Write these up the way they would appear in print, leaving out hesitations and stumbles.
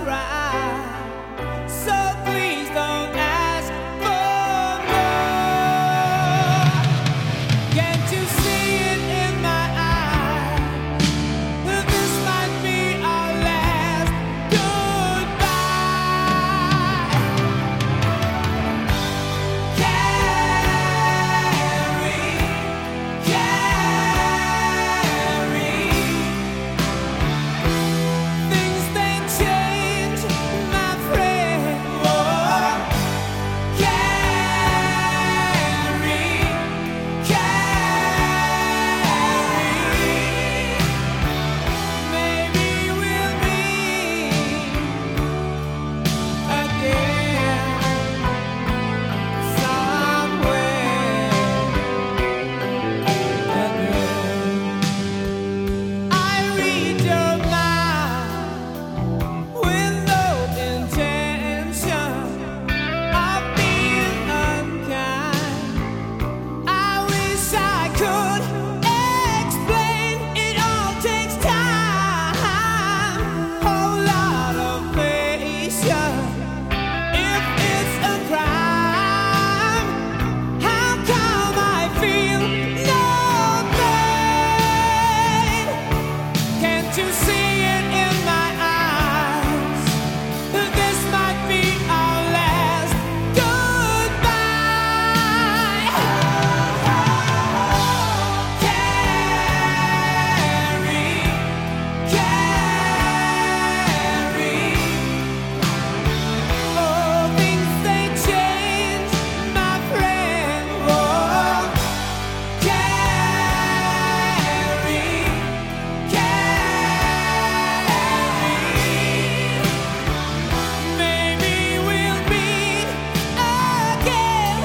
cry. So please don't ask for more. Can't you see it in my eyes? This might be our last goodbye. Things they change, my friend. Oh, maybe we'll meet again somewhere again. I read your mind with no intention of being unkind. I wish I could explain. It all takes time, whole lot of patience. If it's a crime, how come I feel no pain? Can't you see it in my eyes? This might be our last goodbye. Oh, things they change, my friend. Oh, maybe we'll meet again.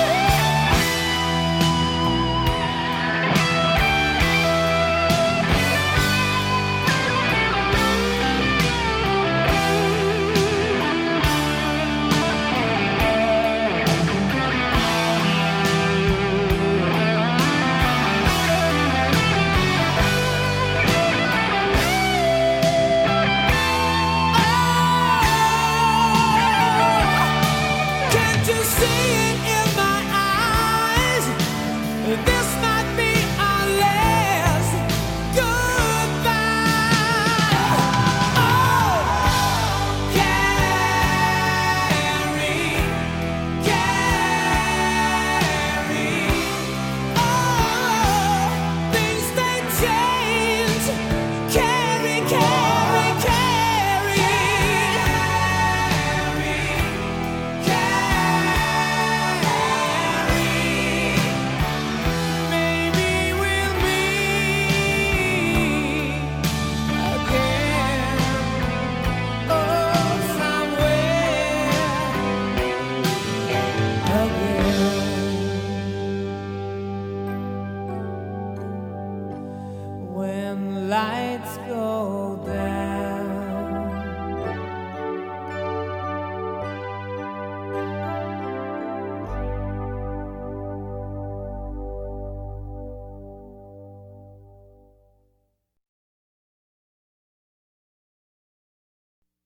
Can't you see it in my eyes? This might be our last goodbye. Oh, oh, things they change. Carry.